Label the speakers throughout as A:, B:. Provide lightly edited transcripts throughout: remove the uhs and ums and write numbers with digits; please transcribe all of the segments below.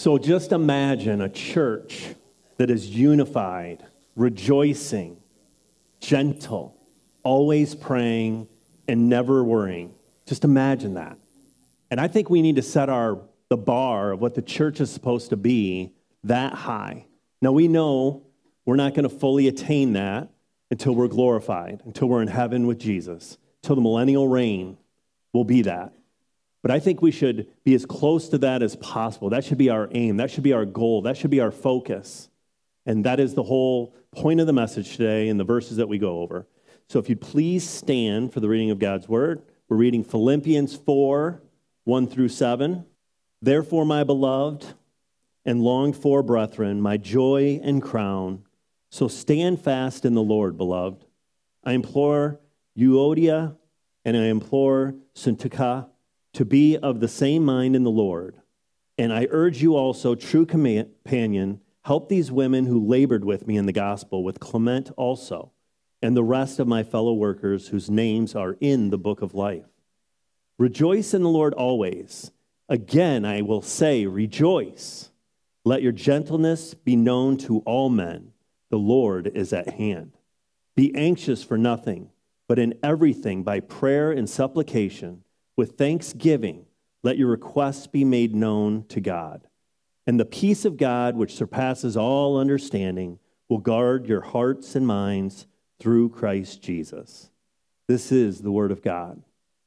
A: So just imagine a church that is unified, rejoicing, gentle, always praying, and never worrying. Just imagine that. And I think we need to set the bar of what the church is supposed to be that high. Now we know we're not going to fully attain that until we're glorified, until we're in heaven with Jesus, until the millennial reign will be that. But I think we should be as close to that as possible. That should be our aim. That should be our goal. That should be our focus. And that is the whole point of the message today and the verses that we go over. So if you'd please stand for the reading of God's word. We're reading Philippians 4, 1 through 7. Therefore, my beloved and longed for brethren, my joy and crown, so stand fast in the Lord, beloved. I implore Euodia and I implore Syntyche to be of the same mind in the Lord. And I urge you also, true companion, help these women who labored with me in the gospel, with Clement also, and the rest of my fellow workers whose names are in the book of life. Rejoice in the Lord always. Again, I will say, rejoice. Let your gentleness be known to all men. The Lord is at hand. Be anxious for nothing, but in everything by prayer and supplication, with thanksgiving, let your requests be made known to God. And the peace of God, which surpasses all understanding, will guard your hearts and minds through Christ Jesus. This is the word of God.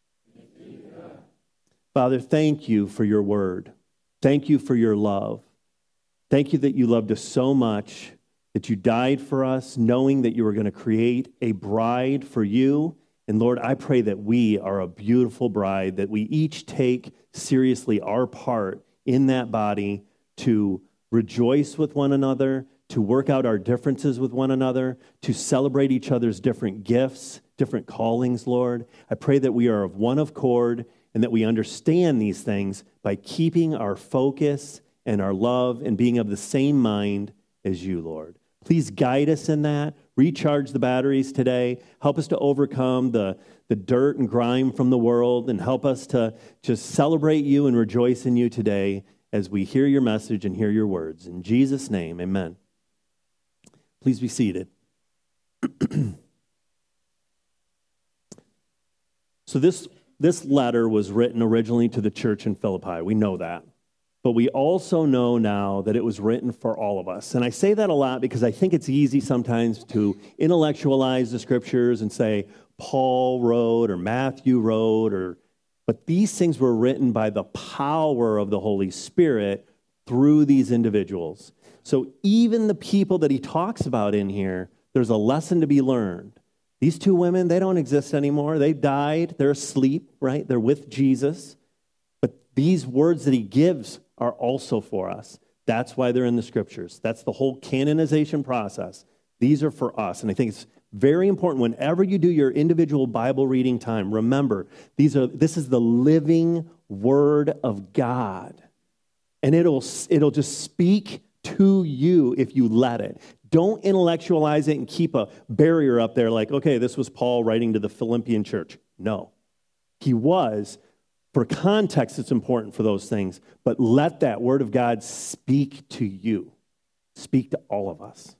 A: Father, thank you for your word. Thank you for your love. Thank you that you loved us so much that you died for us, knowing that you were going to create a bride for you. And Lord, I pray that we are a beautiful bride, that we each take seriously our part in that body to rejoice with one another, to work out our differences with one another, to celebrate each other's different gifts, different callings, Lord. I pray that we are of one accord and that we understand these things by keeping our focus and our love and being of the same mind as you, Lord. Please guide us in that. Recharge the batteries today. Help us to overcome the dirt and grime from the world, and help us to just celebrate you and rejoice in you today as we hear your message and hear your words. In Jesus' name, amen. Please be seated. So this letter was written originally to the church in Philippi. We know that. But we also know now that it was written for all of us. And I say that a lot because I think it's easy sometimes to intellectualize the scriptures and say Paul wrote or Matthew wrote, but these things were written by the power of the Holy Spirit through these individuals. So even the people that he talks about in here, there's a lesson to be learned. These two women, they don't exist anymore. They died. They're asleep, right? They're with Jesus. But these words that he gives are also for us. That's why they're in the scriptures. That's the whole canonization process. These are for us. And I think it's very important whenever you do your individual Bible reading time, remember, this is the living word of God. And it'll just speak to you if you let it. Don't intellectualize it and keep a barrier up there like, okay, this was Paul writing to the Philippian church. No. He was. For context, it's important for those things, but let that word of God speak to you. Speak to all of us.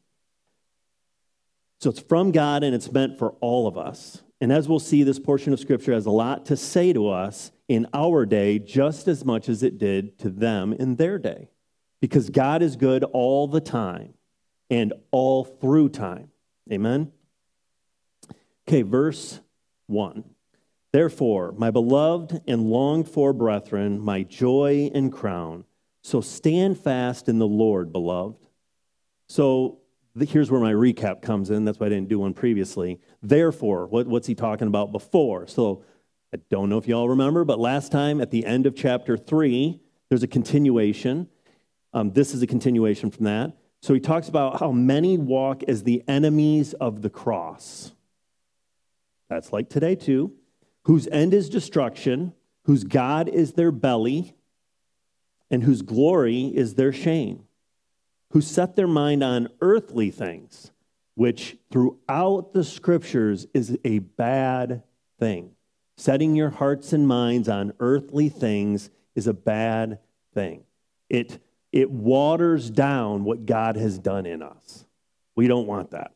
A: So it's from God and it's meant for all of us. And as we'll see, this portion of Scripture has a lot to say to us in our day just as much as it did to them in their day. Because God is good all the time and all through time. Amen? Okay, verse 1. Therefore, my beloved and longed for brethren, my joy and crown, so stand fast in the Lord, beloved. So here's where my recap comes in. That's why I didn't do one previously. Therefore, what's he talking about before? So I don't know if you all remember, but last time at the end of chapter 3, there's a continuation. This is a continuation from that. So he talks about how many walk as the enemies of the cross. That's like today too. Whose end is destruction, whose God is their belly, and whose glory is their shame, who set their mind on earthly things, which throughout the scriptures is a bad thing. Setting your hearts and minds on earthly things is a bad thing. It It waters down what God has done in us. We don't want that.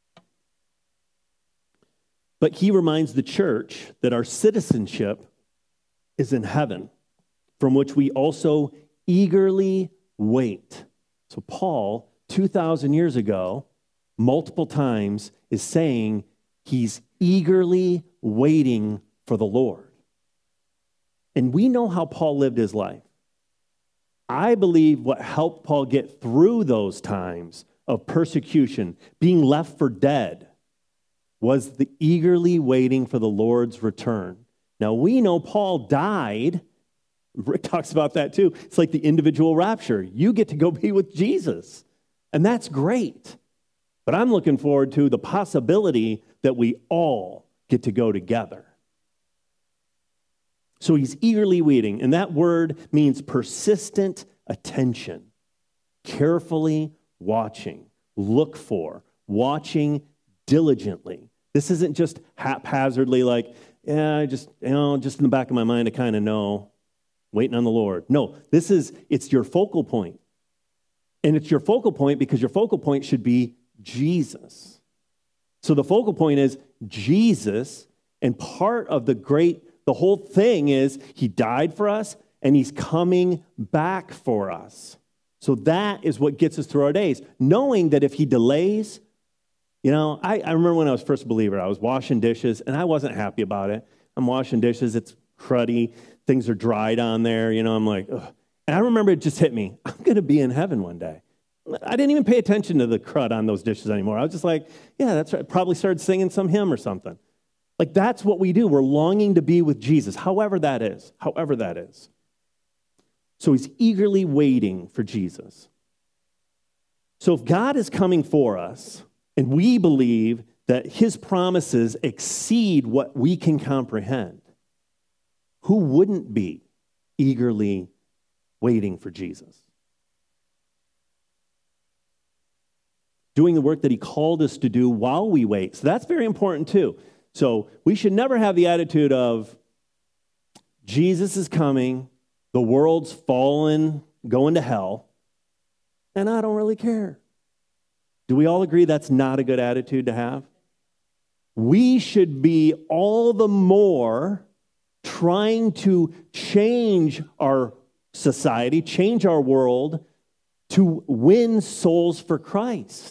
A: But he reminds the church that our citizenship is in heaven, from which we also eagerly wait. So Paul, 2,000 years ago, multiple times is saying he's eagerly waiting for the Lord. And we know how Paul lived his life. I believe what helped Paul get through those times of persecution, being left for dead, was the eagerly waiting for the Lord's return. Now, we know Paul died. Rick talks about that too. It's like the individual rapture. You get to go be with Jesus. And that's great. But I'm looking forward to the possibility that we all get to go together. So he's eagerly waiting. And that word means persistent attention. Carefully watching. Look for. Watching diligently. This isn't just haphazardly like, yeah, just in the back of my mind, I kind of know. Waiting on the Lord. No, it's your focal point. And it's your focal point because your focal point should be Jesus. So the focal point is Jesus, and part of the whole thing is he died for us and he's coming back for us. So that is what gets us through our days. Knowing that if he delays, I remember when I was first a believer, I was washing dishes and I wasn't happy about it. I'm washing dishes, it's cruddy. Things are dried on there, I'm like, ugh. And I remember it just hit me. I'm going to be in heaven one day. I didn't even pay attention to the crud on those dishes anymore. I was just like, yeah, that's right. Probably started singing some hymn or something. Like, that's what we do. We're longing to be with Jesus, however that is. So he's eagerly waiting for Jesus. So if God is coming for us, and we believe that his promises exceed what we can comprehend, who wouldn't be eagerly waiting for Jesus? Doing the work that he called us to do while we wait. So that's very important too. So we should never have the attitude of, Jesus is coming, the world's fallen, going to hell, and I don't really care. Do we all agree that's not a good attitude to have? We should be all the more trying to change our society, change our world to win souls for Christ.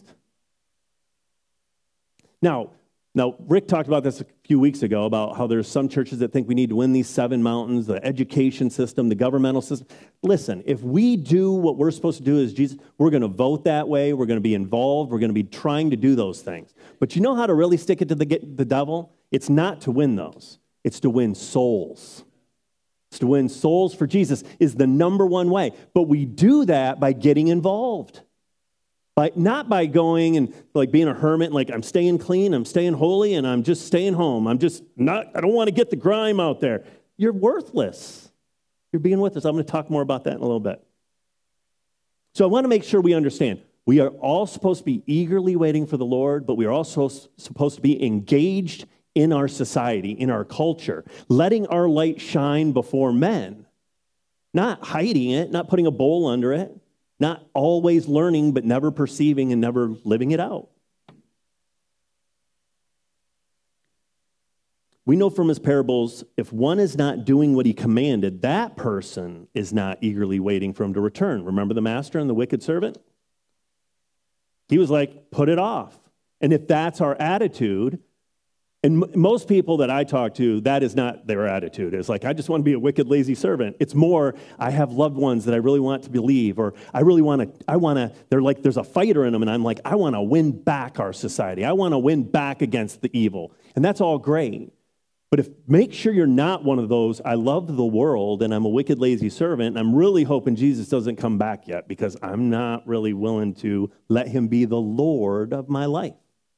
A: Now, Rick talked about this a few weeks ago about how there's some churches that think we need to win these 7 mountains, the education system, the governmental system. Listen, if we do what we're supposed to do as Jesus, we're going to vote that way, we're going to be involved, we're going to be trying to do those things. But you know how to really stick it to the devil? It's not to win those. It's to win souls. It's to win souls for Jesus is the number one way. But we do that by getting involved. Not by going and like being a hermit, like I'm staying clean, I'm staying holy, and I'm just staying home. I don't want to get the grime out there. You're worthless. You're being worthless. I'm going to talk more about that in a little bit. So I want to make sure we understand. We are all supposed to be eagerly waiting for the Lord, but we are also supposed to be engaged in our society, in our culture, letting our light shine before men, not hiding it, not putting a bowl under it, not always learning but never perceiving and never living it out. We know from his parables, if one is not doing what he commanded, that person is not eagerly waiting for him to return. Remember the master and the wicked servant? He was like, put it off. And if that's our attitude, and most people that I talk to, that is not their attitude. It's like, I just want to be a wicked, lazy servant. It's more, I have loved ones that I really want to believe, or they're like, there's a fighter in them, and I'm like, I want to win back our society. I want to win back against the evil. And that's all great. But make sure you're not one of those, I love the world, and I'm a wicked, lazy servant, and I'm really hoping Jesus doesn't come back yet, because I'm not really willing to let him be the Lord of my life.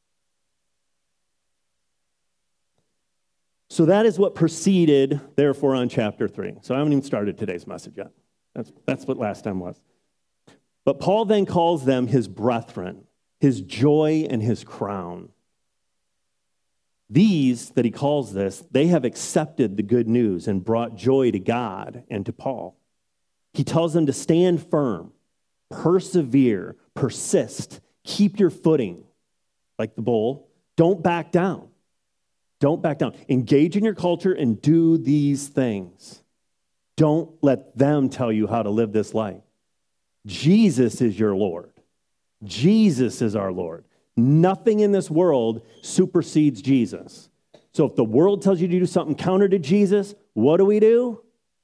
A: So that is what proceeded, therefore, on chapter 3. So I haven't even started today's message yet. That's what last time was. But Paul then calls them his brethren, his joy and his crown. These, that he calls this, they have accepted the good news and brought joy to God and to Paul. He tells them to stand firm, persevere, persist, keep your footing, like the bull. Don't back down. Don't back down. Engage in your culture and do these things. Don't let them tell you how to live this life. Jesus is your Lord. Jesus is our Lord. Nothing in this world supersedes Jesus. So if the world tells you to do something counter to Jesus, what do?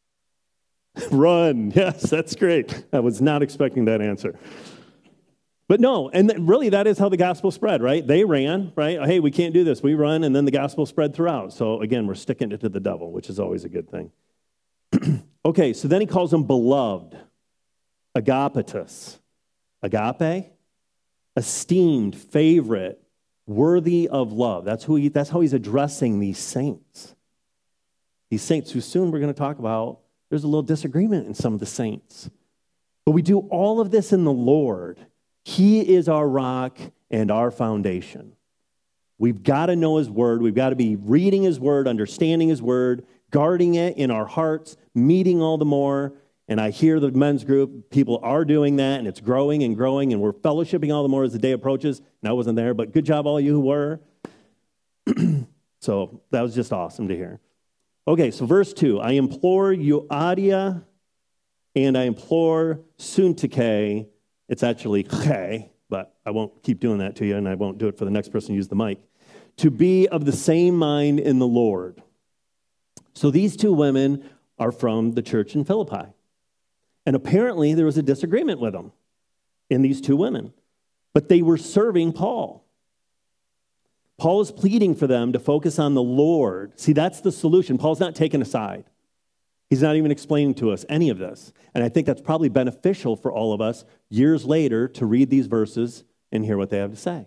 A: Run. Yes, that's great. I was not expecting that answer. But no, and really that is how the gospel spread, right? They ran, right? Hey, we can't do this. We run, and then the gospel spread throughout. So again, we're sticking it to the devil, which is always a good thing. Okay, so then he calls them beloved, agapetus. Agape, esteemed, favorite, worthy of love. That's how he's addressing these saints. These saints who soon we're going to talk about, there's a little disagreement in some of the saints. But we do all of this in the Lord. He is our rock and our foundation. We've got to know his word. We've got to be reading his word, understanding his word, guarding it in our hearts, meeting all the more. And I hear the men's group, people are doing that, and it's growing, and we're fellowshipping all the more as the day approaches. And I wasn't there, but good job, all you who were. So that was just awesome to hear. Okay, so verse 2, I implore Euodia, and I implore Syntyche. It's actually che, but I won't keep doing that to you, and I won't do it for the next person to use the mic. To be of the same mind in the Lord. So these two women are from the church in Philippi. And apparently there was a disagreement with them in these two women. But they were serving Paul. Paul is pleading for them to focus on the Lord. See, that's the solution. Paul's not taking a side. He's not even explaining to us any of this. And I think that's probably beneficial for all of us years later to read these verses and hear what they have to say.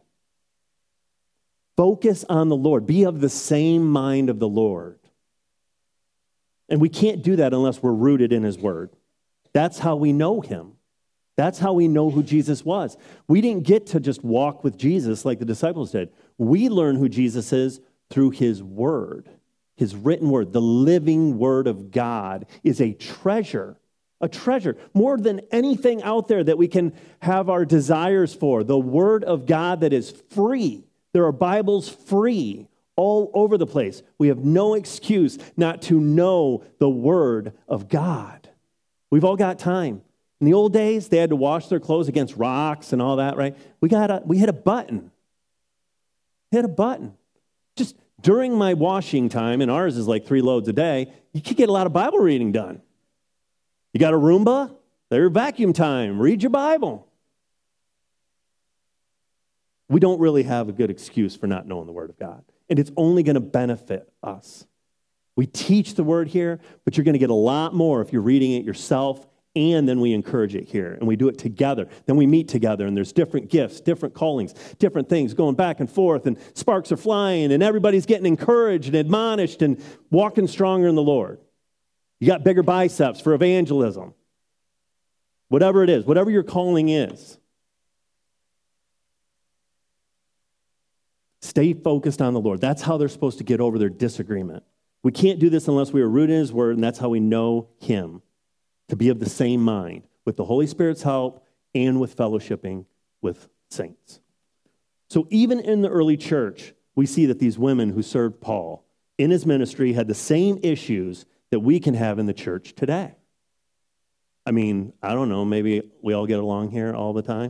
A: Focus on the Lord. Be of the same mind of the Lord. And we can't do that unless we're rooted in his word. That's how we know him. That's how we know who Jesus was. We didn't get to just walk with Jesus like the disciples did. We learn who Jesus is through his word. His written word, the living word of God, is a treasure, more than anything out there that we can have our desires for. The word of God that is free. There are Bibles free all over the place. We have no excuse not to know the word of God. We've all got time. In the old days, they had to wash their clothes against rocks and all that, right? We hit a button. Hit a button. Just during my washing time, and ours is like 3 loads a day, you could get a lot of Bible reading done. You got a Roomba? There's vacuum time. Read your Bible. We don't really have a good excuse for not knowing the Word of God. And it's only going to benefit us. We teach the Word here, but you're going to get a lot more if you're reading it yourself, and then we encourage it here, and we do it together. Then we meet together, and there's different gifts, different callings, different things going back and forth, and sparks are flying, and everybody's getting encouraged and admonished and walking stronger in the Lord. You got bigger biceps for evangelism. Whatever it is, whatever your calling is. Stay focused on the Lord. That's how they're supposed to get over their disagreement. We can't do this unless we are rooted in his word, and that's how we know him. To be of the same mind, with the Holy Spirit's help and with fellowshipping with saints. So even in the early church, we see that these women who served Paul in his ministry had the same issues that we can have in the church today. I mean, I don't know, maybe we all get along here all the time.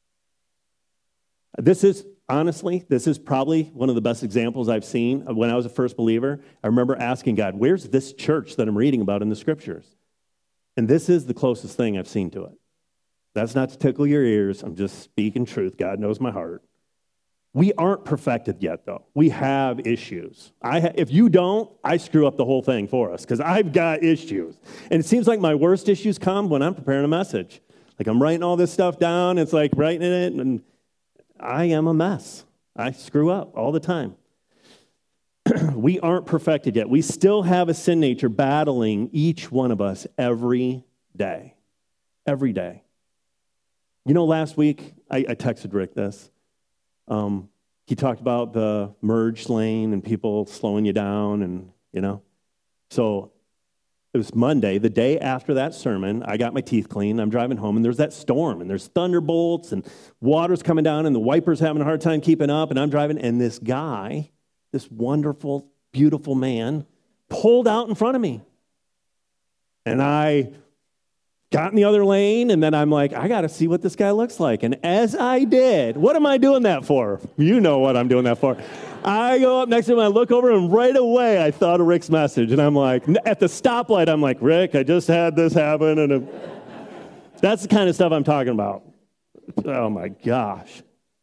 A: This is probably one of the best examples I've seen. When I was a first believer, I remember asking God, where's this church that I'm reading about in the scriptures? And this is the closest thing I've seen to it. That's not to tickle your ears. I'm just speaking truth. God knows my heart. We aren't perfected yet, though. We have issues. If you don't, I screw up the whole thing for us because I've got issues. And it seems like my worst issues come when I'm preparing a message. Like I'm writing all this stuff down. It's like writing it, and I am a mess. I screw up all the time. We aren't perfected yet. We still have a sin nature battling each one of us every day. Every day. You know, last week, I texted Rick this. He talked about the merge lane and people slowing you down and, you know. So It was Monday, the day after that sermon. I got my teeth cleaned. I'm driving home, and there's that storm, and there's thunderbolts, and water's coming down, and the wipers having a hard time keeping up, and I'm driving, and this guy, this wonderful, beautiful man, pulled out in front of me. And I got in the other lane, and then I'm like, I got to see what this guy looks like. And as I did, what am I doing that for? You know what I'm doing that for. I go up next to him, I look over, and right away I thought of Rick's message. And I'm like, at the stoplight, I'm like, Rick, I just had this happen. And that's the kind of stuff I'm talking about. Oh, my gosh.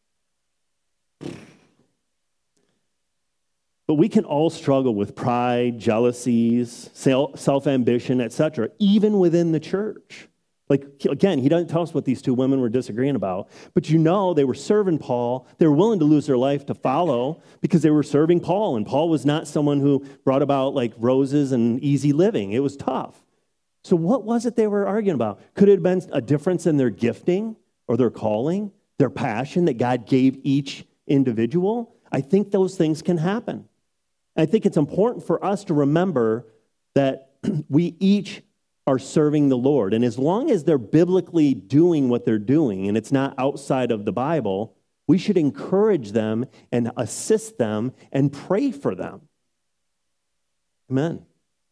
A: But we can all struggle with pride, jealousies, self-ambition, etc., even within the church. Like, again, he doesn't tell us what these two women were disagreeing about, but you know they were serving Paul. They were willing to lose their life to follow because they were serving Paul, and Paul was not someone who brought about like roses and easy living. It was tough. So what was it they were arguing about? Could it have been a difference in their gifting or their calling, their passion that God gave each individual? I think those things can happen. I think it's important for us to remember that we each are serving the Lord. And as long as they're biblically doing what they're doing and it's not outside of the Bible, we should encourage them and assist them and pray for them. Amen.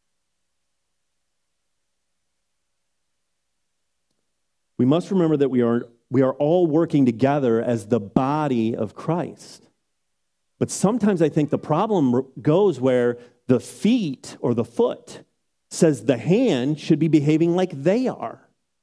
A: We must remember that we are all working together as the body of Christ. But sometimes I think the problem goes where the feet or the foot says the hand should be behaving like they are.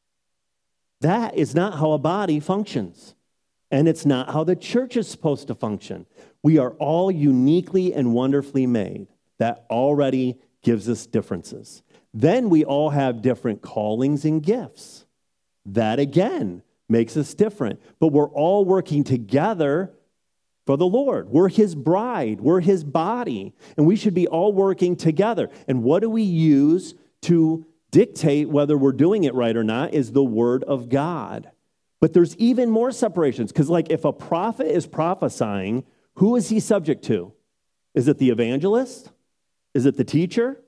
A: That is not how a body functions. And it's not how the church is supposed to function. We are all uniquely and wonderfully made. That already gives us differences. Then we all have different callings and gifts. That again makes us different. But we're all working together for the Lord. We're his bride. We're his body. And we should be all working together. And what do we use to dictate whether we're doing it right or not is the word of God. But there's even more separations. Because like if a prophet is prophesying, who is he subject to? Is it the evangelist? Is it the teacher?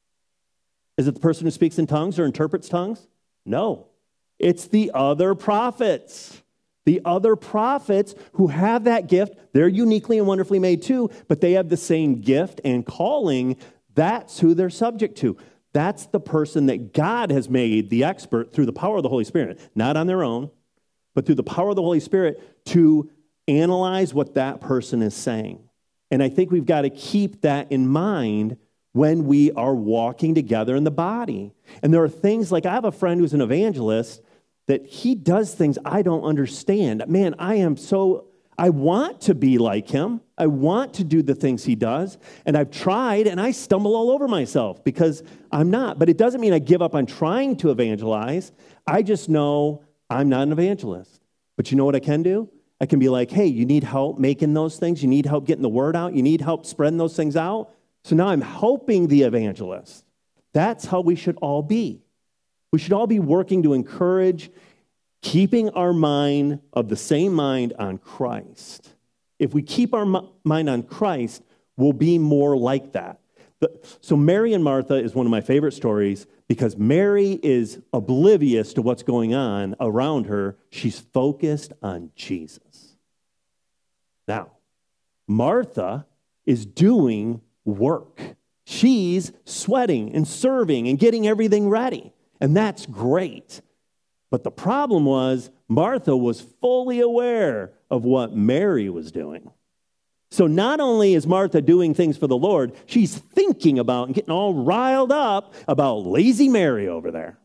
A: Is it the person who speaks in tongues or interprets tongues? No. It's the other prophets. The other prophets who have that gift, they're uniquely and wonderfully made too, but they have the same gift and calling. That's who they're subject to. That's the person that God has made the expert through the power of the Holy Spirit, not on their own, but through the power of the Holy Spirit to analyze what that person is saying. And I think we've got to keep that in mind when we are walking together in the body. And there are things like I have a friend who's an evangelist that he does things I don't understand. Man, I want to be like him. I want to do the things he does. And I've tried and I stumble all over myself because I'm not. But it doesn't mean I give up on trying to evangelize. I just know I'm not an evangelist. But you know what I can do? I can be like, hey, you need help making those things? You need help getting the word out? You need help spreading those things out? So now I'm helping the evangelist. That's how we should all be. We should all be working to encourage keeping our mind of the same mind on Christ. If we keep our mind on Christ, we'll be more like that. So Mary and Martha is one of my favorite stories because Mary is oblivious to what's going on around her. She's focused on Jesus. Now, Martha is doing work. She's sweating and serving and getting everything ready. And that's great. But the problem was Martha was fully aware of what Mary was doing. So not only is Martha doing things for the Lord, she's thinking about and getting all riled up about lazy Mary over there.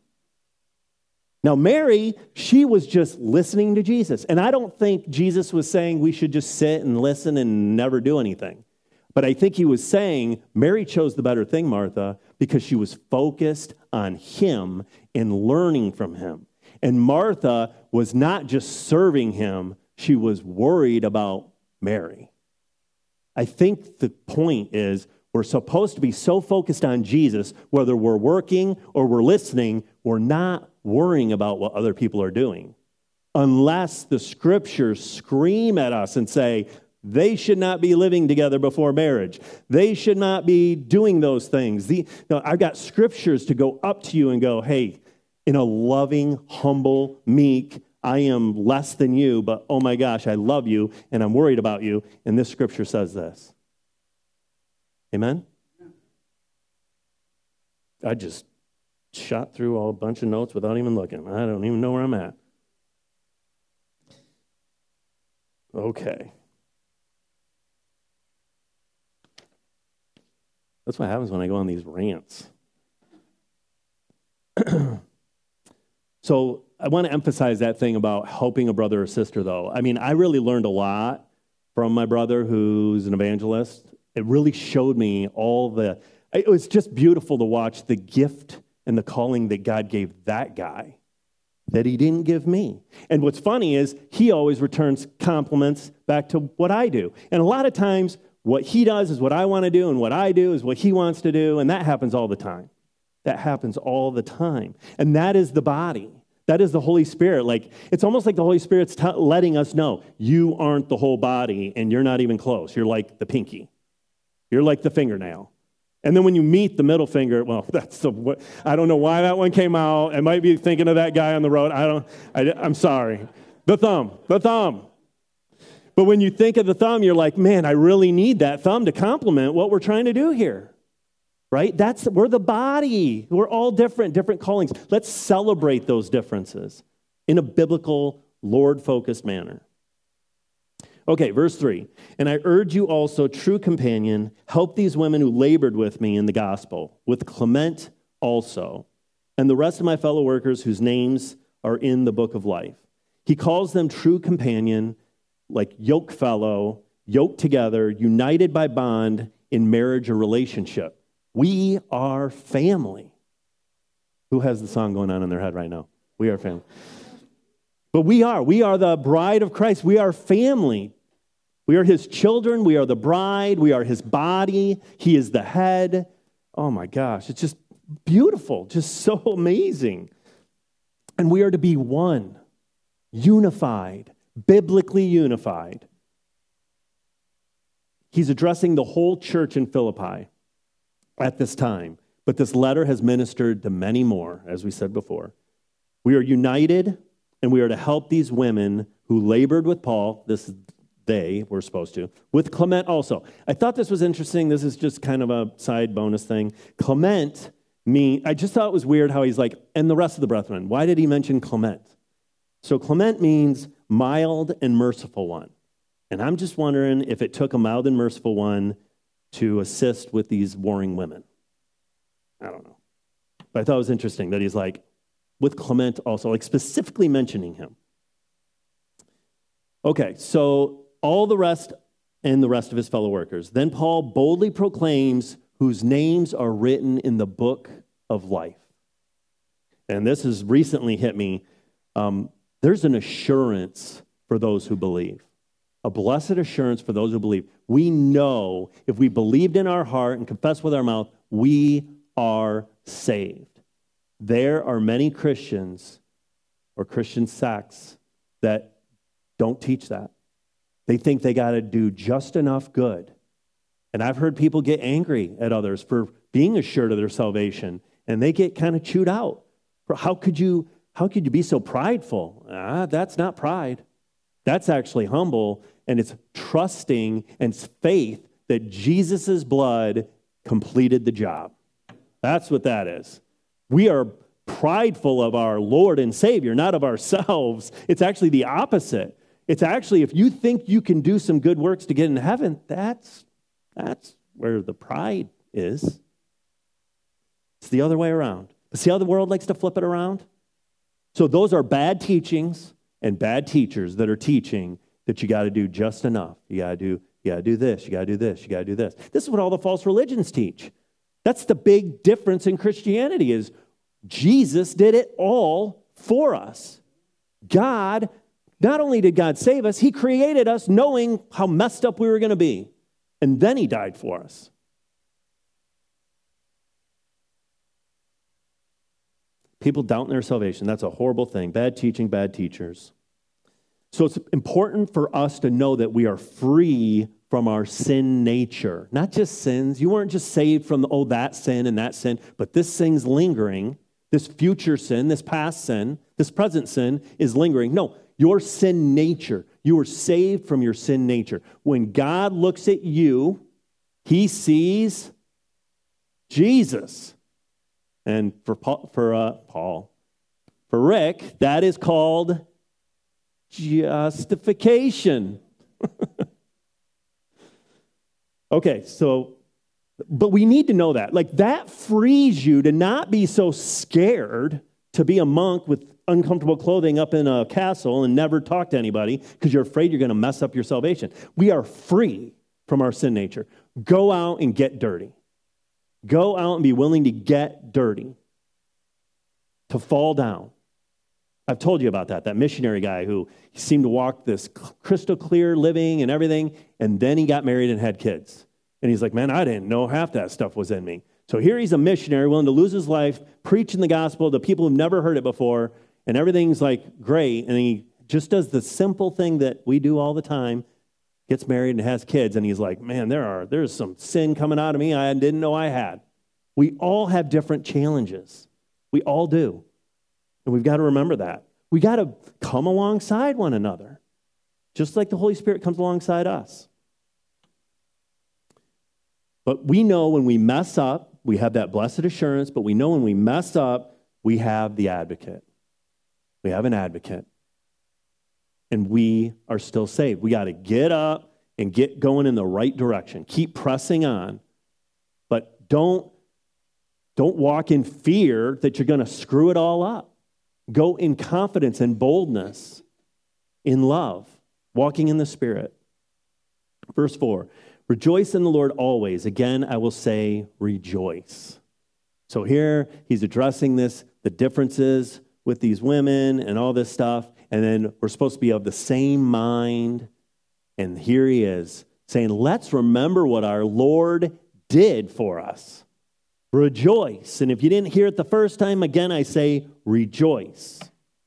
A: Now Mary, she was just listening to Jesus. And I don't think Jesus was saying we should just sit and listen and never do anything. But I think he was saying Mary chose the better thing, Martha, because she was focused on him and learning from him. And Martha was not just serving him, she was worried about Mary. I think the point is we're supposed to be so focused on Jesus, whether we're working or we're listening, we're not worrying about what other people are doing. Unless the scriptures scream at us and say, They should not be living together before marriage. They should not be doing those things. I've got scriptures to go up to you and go, hey, in a loving, humble, meek, I am less than you, but oh my gosh, I love you and I'm worried about you. And this scripture says this. Amen? I just shot through a bunch of notes without even looking. I don't even know where I'm at. Okay. That's what happens when I go on these rants. So I want to emphasize that thing about helping a brother or sister, though. I mean, I really learned a lot from my brother who's an evangelist. It really showed me it was just beautiful to watch the gift and the calling that God gave that guy that he didn't give me. And what's funny is he always returns compliments back to what I do. And a lot of times what he does is what I want to do, and what I do is what he wants to do, and that happens all the time. That happens all the time. And that is the body. That is the Holy Spirit. Like, it's almost like the Holy Spirit's letting us know, you aren't the whole body, and you're not even close. You're like the pinky. You're like the fingernail. And then when you meet the middle finger, well, I don't know why that one came out. I might be thinking of that guy on the road. I'm sorry. The thumb. But when you think of the thumb, you're like, man, I really need that thumb to complement what we're trying to do here. Right? We're the body. We're all different callings. Let's celebrate those differences in a biblical, Lord-focused manner. Okay, verse 3. And I urge you also, true companion, help these women who labored with me in the gospel, with Clement also, and the rest of my fellow workers whose names are in the book of life. He calls them true companion, like yoke fellow, yoked together, united by bond in marriage or relationship. We are family. Who has the song going on in their head right now? We are family. But we are the bride of Christ. We are family. We are his children. We are the bride. We are his body. He is the head. Oh my gosh, it's just beautiful, just so amazing. And we are to be one, unified, biblically unified. He's addressing the whole church in Philippi at this time, but this letter has ministered to many more, as we said before. We are united, and we are to help these women who labored with Paul. They were supposed to, with Clement also. I thought this was interesting. This is just kind of a side bonus thing. Clement I just thought it was weird how he's like, and the rest of the brethren. Why did he mention Clement? So Clement means mild and merciful one. And I'm just wondering if it took a mild and merciful one to assist with these warring women. I don't know. But I thought it was interesting that he's like, with Clement also, like specifically mentioning him. Okay, so all the rest and the rest of his fellow workers. Then Paul boldly proclaims whose names are written in the book of life. And this has recently hit me. There's an assurance for those who believe. A blessed assurance for those who believe. We know if we believed in our heart and confessed with our mouth, we are saved. There are many Christians or Christian sects that don't teach that. They think they got to do just enough good. And I've heard people get angry at others for being assured of their salvation, and they get kind of chewed out. How could you be so prideful? That's not pride. That's actually humble, and it's trusting and it's faith that Jesus' blood completed the job. That's what that is. We are prideful of our Lord and Savior, not of ourselves. It's actually the opposite. It's actually, if you think you can do some good works to get into heaven, that's where the pride is. It's the other way around. But see how the world likes to flip it around? So those are bad teachings and bad teachers that are teaching that you got to do just enough. You got to do this, you got to do this, you got to do this. This is what all the false religions teach. That's the big difference in Christianity is Jesus did it all for us. God, not only did God save us, he created us knowing how messed up we were going to be. And then he died for us. People doubting their salvation. That's a horrible thing. Bad teaching, bad teachers. So it's important for us to know that we are free from our sin nature. Not just sins. You weren't just saved from, that sin and that sin, but this sin's lingering. This future sin, this past sin, this present sin is lingering. No, your sin nature. You were saved from your sin nature. When God looks at you, he sees Jesus. And for Rick, that is called justification. Okay, but we need to know that. Like, that frees you to not be so scared to be a monk with uncomfortable clothing up in a castle and never talk to anybody because you're afraid you're going to mess up your salvation. We are free from our sin nature. Go out and get dirty. Go out and be willing to get dirty, to fall down. I've told you about that missionary guy who seemed to walk this crystal clear living and everything, and then he got married and had kids. And he's like, man, I didn't know half that stuff was in me. So here he's a missionary willing to lose his life, preaching the gospel to people who've never heard it before, and everything's like great. And he just does the simple thing that we do all the time, gets married and has kids. And he's like, man, there's some sin coming out of me I didn't know I had. We all have different challenges. We all do. And we've got to remember that. We got to come alongside one another, just like the Holy Spirit comes alongside us. But we know when we mess up, we have that blessed assurance, but we know when we mess up, we have the advocate. We have an advocate. And we are still saved. We got to get up and get going in the right direction. Keep pressing on. But don't walk in fear that you're going to screw it all up. Go in confidence and boldness, in love, walking in the Spirit. Verse 4, rejoice in the Lord always. Again, I will say rejoice. So here he's addressing the differences with these women and all this stuff. And then we're supposed to be of the same mind. And here he is saying, let's remember what our Lord did for us. Rejoice. And if you didn't hear it the first time, again, I say rejoice.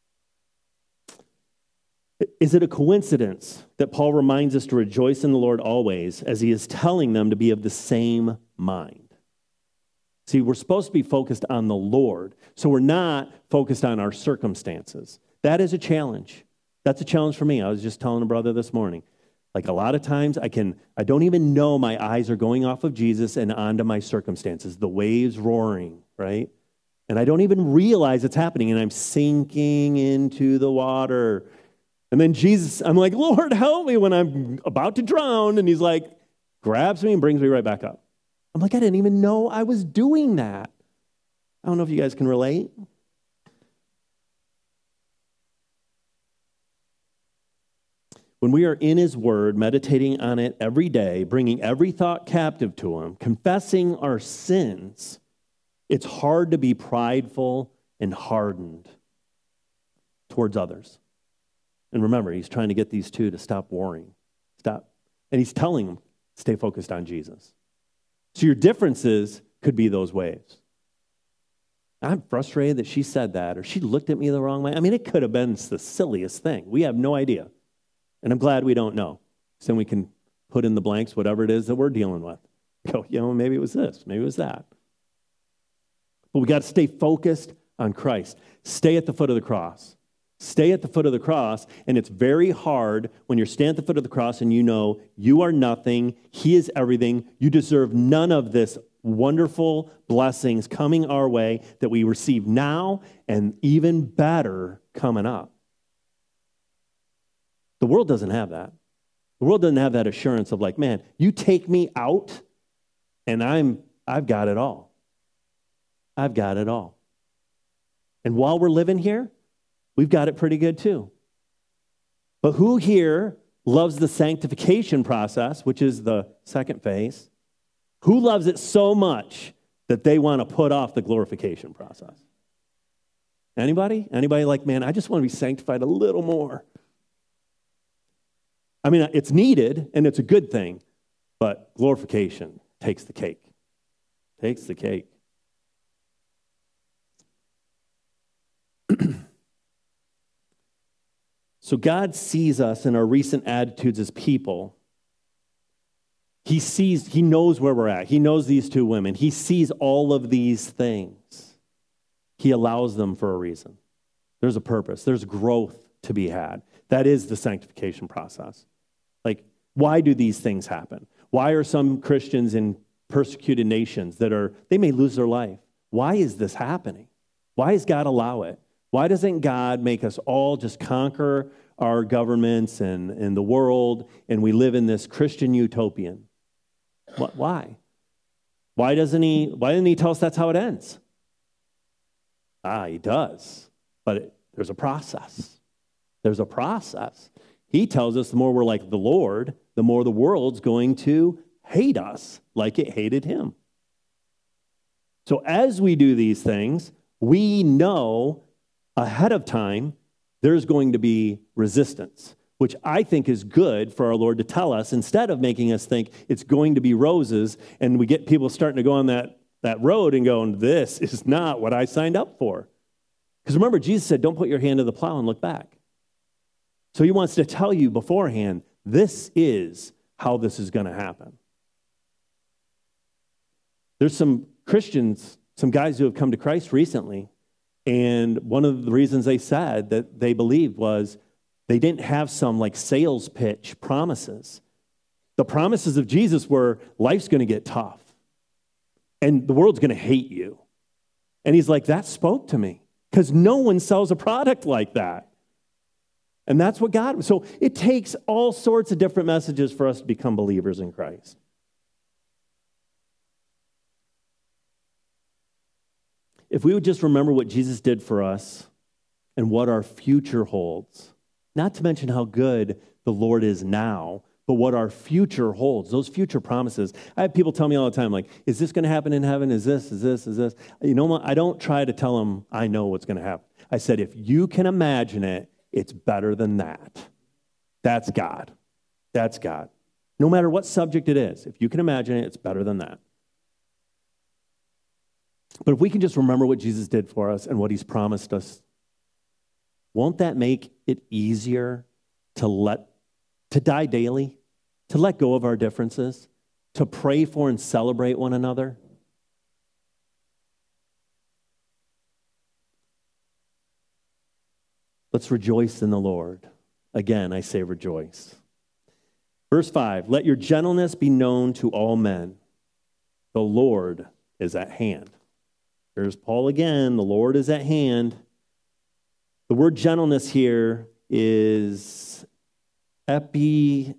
A: Is it a coincidence that Paul reminds us to rejoice in the Lord always as he is telling them to be of the same mind? See, we're supposed to be focused on the Lord, so we're not focused on our circumstances. That is a challenge. That's a challenge for me. I was just telling a brother this morning. Like, a lot of times I don't even know my eyes are going off of Jesus and onto my circumstances, the waves roaring, right? And I don't even realize it's happening, and I'm sinking into the water. And then Jesus, I'm like, Lord, help me when I'm about to drown. And he's like, grabs me and brings me right back up. I'm like, I didn't even know I was doing that. I don't know if you guys can relate. When we are in his word, meditating on it every day, bringing every thought captive to him, confessing our sins, it's hard to be prideful and hardened towards others. And remember, he's trying to get these two to stop worrying. Stop. And he's telling them, stay focused on Jesus. So your differences could be those waves. I'm frustrated that she said that, or she looked at me the wrong way. I mean, it could have been the silliest thing. We have no idea. And I'm glad we don't know. So then we can put in the blanks whatever it is that we're dealing with. Go, maybe it was this, maybe it was that. But we got to stay focused on Christ. Stay at the foot of the cross. Stay at the foot of the cross, and it's very hard when you're standing at the foot of the cross and you know you are nothing, he is everything, you deserve none of this wonderful blessings coming our way that we receive now and even better coming up. The world doesn't have that. The world doesn't have that assurance of like, man, you take me out and I've got it all. I've got it all. And while we're living here, we've got it pretty good too. But who here loves the sanctification process, which is the second phase? Who loves it so much that they want to put off the glorification process? Anybody? Anybody like, man, I just want to be sanctified a little more. I mean, it's needed, and it's a good thing, but glorification takes the cake. Takes the cake. So God sees us in our recent attitudes as people. He knows where we're at. He knows these two women. He sees all of these things. He allows them for a reason. There's a purpose. There's growth to be had. That is the sanctification process. Like, why do these things happen? Why are some Christians in persecuted nations they may lose their life? Why is this happening? Why does God allow it? Why doesn't God make us all just conquer our governments and the world, and we live in this Christian utopian? Why? Why didn't he tell us that's how it ends? He does. But there's a process. There's a process. He tells us the more we're like the Lord, the more the world's going to hate us like it hated him. So as we do these things, we know ahead of time there's going to be resistance, which I think is good for our Lord to tell us instead of making us think it's going to be roses and we get people starting to go on that road and going, this is not what I signed up for. Because remember, Jesus said, don't put your hand to the plow and look back. So he wants to tell you beforehand, this is how this is going to happen. There's some Christians, some guys who have come to Christ recently, and one of the reasons they said that they believed was they didn't have some like sales pitch promises. The promises of Jesus were life's going to get tough and the world's going to hate you. And he's like, that spoke to me because no one sells a product like that. And that's what God, so it takes all sorts of different messages for us to become believers in Christ. If we would just remember what Jesus did for us and what our future holds, not to mention how good the Lord is now, but what our future holds, those future promises. I have people tell me all the time, like, is this going to happen in heaven? Is this? You know what? I don't try to tell them I know what's going to happen. I said, if you can imagine it, it's better than that. That's God. That's God. No matter what subject it is, if you can imagine it, it's better than that. But if we can just remember what Jesus did for us and what he's promised us, won't that make it easier to die daily, to let go of our differences, to pray for and celebrate one another? Let's rejoice in the Lord. Again, I say rejoice. Verse 5, let your gentleness be known to all men. The Lord is at hand. There's Paul again. The Lord is at hand. The word gentleness here is epieikes.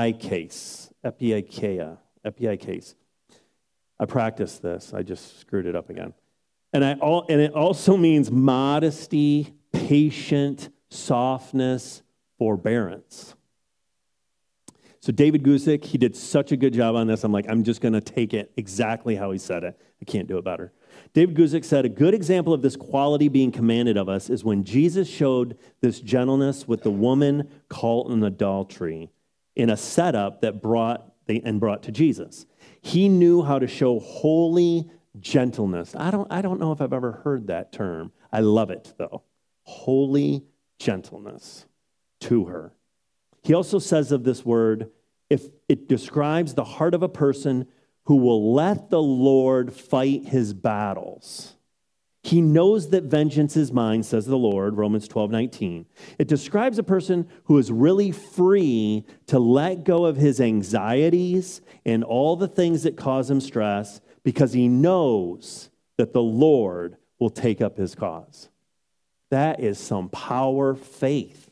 A: I practiced this. I just screwed it up again. And it also means modesty, patient, softness, forbearance. So David Guzik, he did such a good job on this. I'm just going to take it exactly how he said it. I can't do it better. David Guzik said, a good example of this quality being commanded of us is when Jesus showed this gentleness with the woman caught in adultery in a setup that brought to Jesus. He knew how to show holy gentleness. I don't know if I've ever heard that term. I love it, though. Holy gentleness to her. He also says of this word, if it describes the heart of a person who will let the Lord fight his battles. He knows that vengeance is mine, says the Lord, Romans 12:19. It describes a person who is really free to let go of his anxieties and all the things that cause him stress because he knows that the Lord will take up his cause. That is some power faith.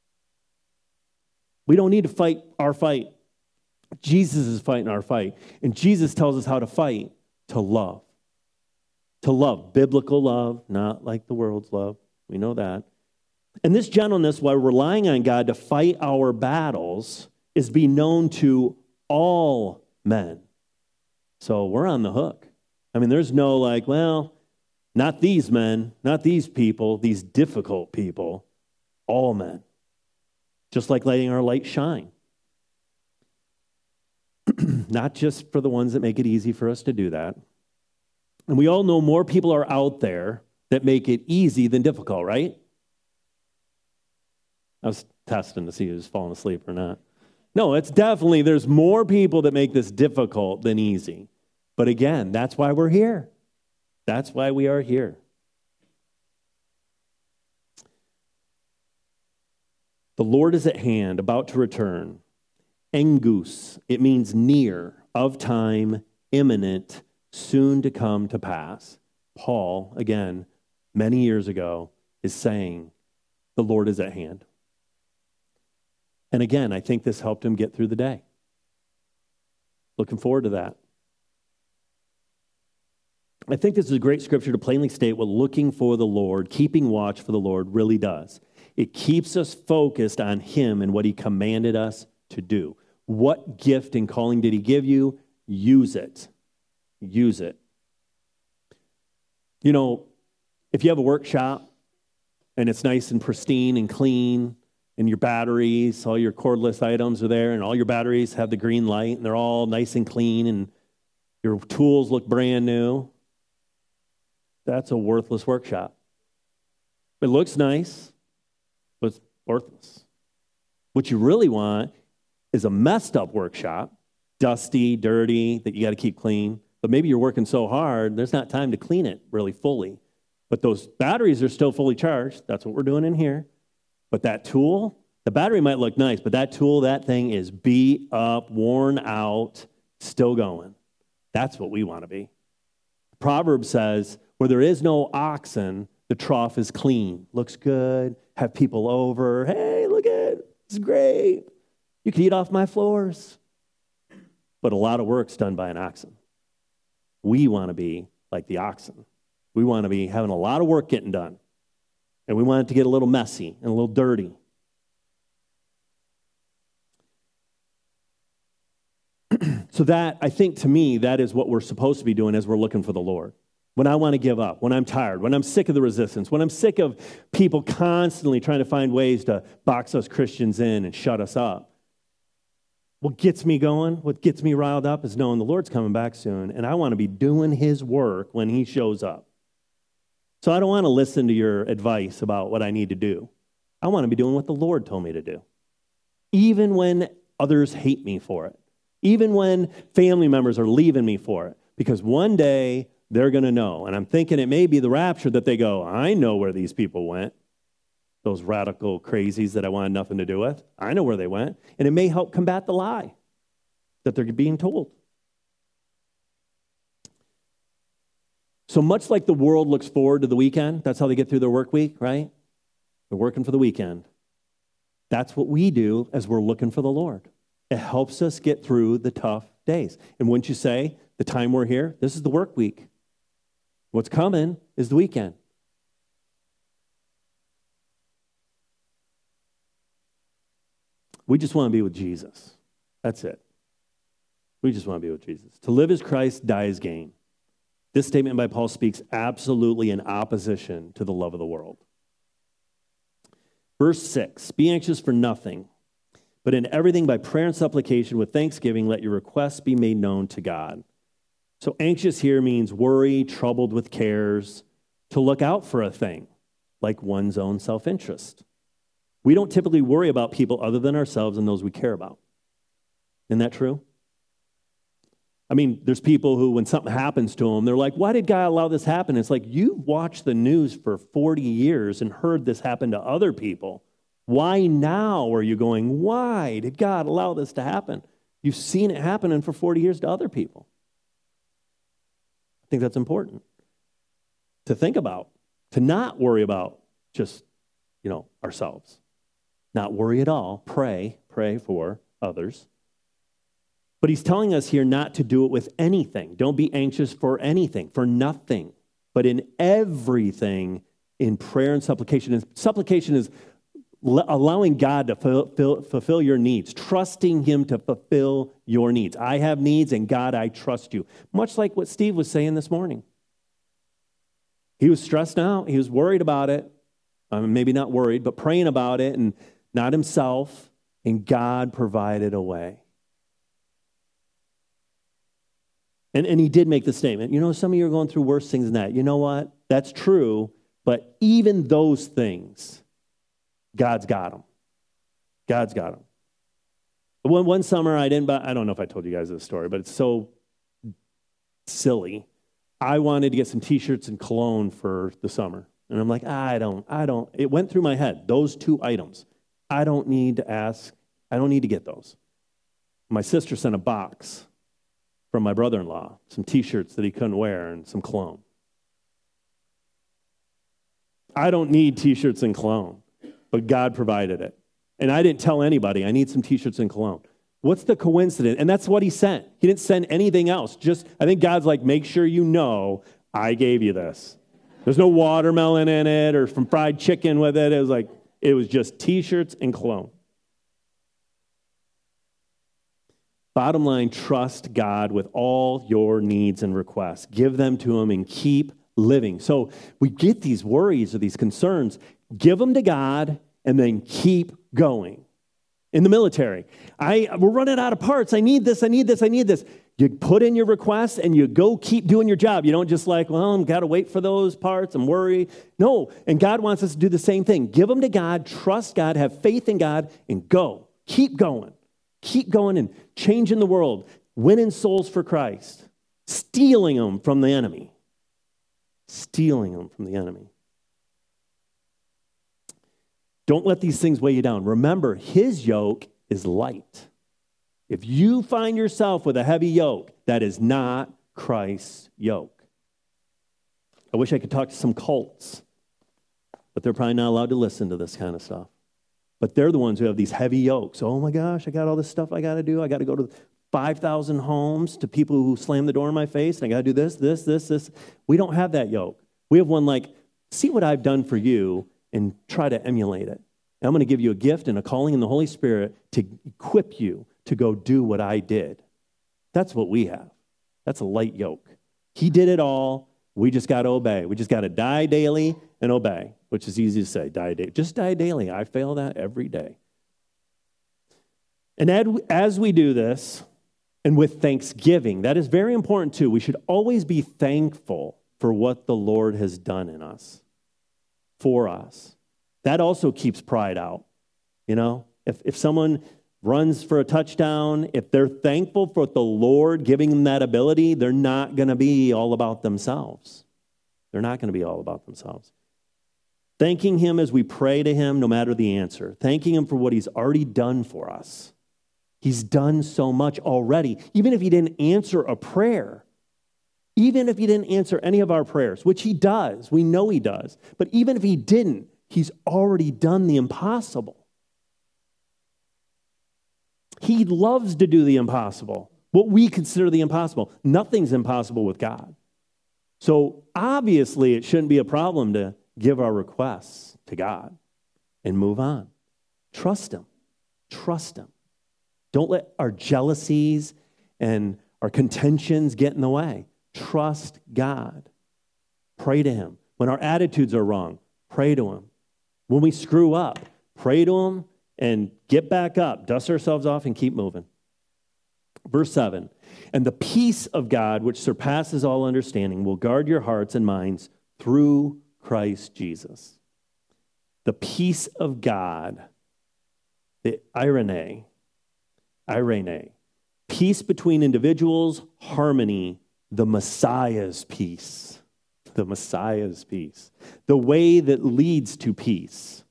A: We don't need to fight our fight. Jesus is fighting our fight. And Jesus tells us how to fight, to love. To love, biblical love, not like the world's love. We know that. And this gentleness, while relying on God to fight our battles, is be known to all men. So we're on the hook. There's no not these men, not these people, these difficult people, all men. Just like letting our light shine. Not just for the ones that make it easy for us to do that. And we all know more people are out there that make it easy than difficult, right? I was testing to see who's falling asleep or not. No, it's definitely, there's more people that make this difficult than easy. But again, that's why we're here. That's why we are here. The Lord is at hand, about to return. Engus, it means near, of time, imminent, soon to come to pass. Paul, again, many years ago, is saying, the Lord is at hand. And again, I think this helped him get through the day. Looking forward to that. I think this is a great scripture to plainly state what looking for the Lord, keeping watch for the Lord really does. It keeps us focused on him and what he commanded us to do. What gift and calling did he give you? Use it. Use it. You know, if you have a workshop and it's nice and pristine and clean, and your batteries, all your cordless items are there, and all your batteries have the green light, and they're all nice and clean, and your tools look brand new, that's a worthless workshop. It looks nice, but it's worthless. What you really want is a messed up workshop, dusty, dirty, that you got to keep clean. But maybe you're working so hard, there's not time to clean it really fully. But those batteries are still fully charged. That's what we're doing in here. But that tool, the battery might look nice, but that tool, that thing is beat up, worn out, still going. That's what we want to be. Proverbs says, where there is no oxen, the trough is clean. Looks good. Have people over. Hey, look at it. It's great. You can eat off my floors. But a lot of work's done by an oxen. We want to be like the oxen. We want to be having a lot of work getting done. And we want it to get a little messy and a little dirty. So that, I think to me, that is what we're supposed to be doing as we're looking for the Lord. When I want to give up, when I'm tired, when I'm sick of the resistance, when I'm sick of people constantly trying to find ways to box us Christians in and shut us up. What gets me going, what gets me riled up is knowing the Lord's coming back soon, and I want to be doing his work when he shows up. So I don't want to listen to your advice about what I need to do. I want to be doing what the Lord told me to do. Even when others hate me for it. Even when family members are leaving me for it. Because one day they're going to know. And I'm thinking it may be the rapture that they go, I know where these people went. Those radical crazies that I wanted nothing to do with. I know where they went. And it may help combat the lie that they're being told. So much like the world looks forward to the weekend, that's how they get through their work week, right? They're working for the weekend. That's what we do as we're looking for the Lord. It helps us get through the tough days. And wouldn't you say, the time we're here, this is the work week. What's coming is the weekend. We just want to be with Jesus. That's it. We just want to be with Jesus. To live as Christ, die as gain. This statement by Paul speaks absolutely in opposition to the love of the world. Verse 6, be anxious for nothing, but in everything by prayer and supplication with thanksgiving, let your requests be made known to God. So anxious here means worry, troubled with cares, to look out for a thing, like one's own self-interest. We don't typically worry about people other than ourselves and those we care about. Isn't that true? I mean, there's people who, when something happens to them, they're like, why did God allow this to happen? It's like, you've watched the news for 40 years and heard this happen to other people. Why now are you going, why did God allow this to happen? You've seen it happening for 40 years to other people. I think that's important to think about, to not worry about just, ourselves. Not worry at all. Pray for others. But he's telling us here not to do it with anything. Don't be anxious for anything, for nothing, but in everything in prayer and supplication. And supplication is allowing God to fulfill your needs, trusting him to fulfill your needs. I have needs, and God, I trust you. Much like what Steve was saying this morning. He was stressed out. He was worried about it. Maybe not worried, but praying about it, and not himself. And God provided a way. And he did make the statement, some of you are going through worse things than that. You know what? That's true, but even those things, God's got them. God's got them. One summer I didn't buy, I don't know if I told you guys this story, but it's so silly. I wanted to get some t-shirts and cologne for the summer. And I'm like, I don't. It went through my head, those two items. I don't need to ask. I don't need to get those. My sister sent a box from my brother-in-law, some t-shirts that he couldn't wear and some cologne. I don't need t-shirts and cologne, but God provided it. And I didn't tell anybody, I need some t-shirts and cologne. What's the coincidence? And that's what he sent. He didn't send anything else. I think God's like, make sure you know I gave you this. There's no watermelon in it or some fried chicken with it. It was just t-shirts and cologne. Bottom line, trust God with all your needs and requests. Give them to him and keep living. So we get these worries or these concerns, give them to God and then keep going. In the military, we're running out of parts. I need this. You put in your request and you go keep doing your job. You don't just I've got to wait for those parts and worry. No, and God wants us to do the same thing. Give them to God, trust God, have faith in God, and go. Keep going. Keep going and changing the world, winning souls for Christ, stealing them from the enemy. Stealing them from the enemy. Don't let these things weigh you down. Remember, his yoke is light. If you find yourself with a heavy yoke, that is not Christ's yoke. I wish I could talk to some cults, but they're probably not allowed to listen to this kind of stuff. But they're the ones who have these heavy yokes. Oh my gosh, I got all this stuff I got to do. I got to go to 5,000 homes to people who slam the door in my face, and I got to do this. We don't have that yoke. We have one like, see what I've done for you and try to emulate it. And I'm going to give you a gift and a calling in the Holy Spirit to equip you to go do what I did. That's what we have. That's a light yoke. He did it all. We just got to obey. We just got to die daily and obey, which is easy to say, die daily. Just die daily. I fail that every day. And as we do this, and with thanksgiving, that is very important too. We should always be thankful for what the Lord has done in us, for us. That also keeps pride out. You know, if someone runs for a touchdown, if they're thankful for the Lord giving them that ability, they're not going to be all about themselves. They're not going to be all about themselves. Thanking him as we pray to him, no matter the answer. Thanking him for what he's already done for us. He's done so much already. Even if he didn't answer a prayer, even if he didn't answer any of our prayers, which he does, we know he does, but even if he didn't, he's already done the impossible. He loves to do the impossible, what we consider the impossible. Nothing's impossible with God. So obviously it shouldn't be a problem to give our requests to God and move on. Trust him. Trust him. Don't let our jealousies and our contentions get in the way. Trust God. Pray to him. When our attitudes are wrong, pray to him. When we screw up, pray to him and get back up, dust ourselves off and keep moving. Verse 7, and the peace of God, which surpasses all understanding, will guard your hearts and minds through Christ Jesus. The peace of God, the irene, peace between individuals, harmony, the Messiah's peace, the way that leads to peace.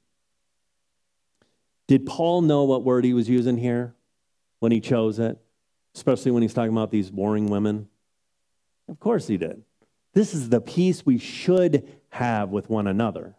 A: Did Paul know what word he was using here when he chose it? Especially when he's talking about these warring women? Of course he did. This is the peace we should have with one another.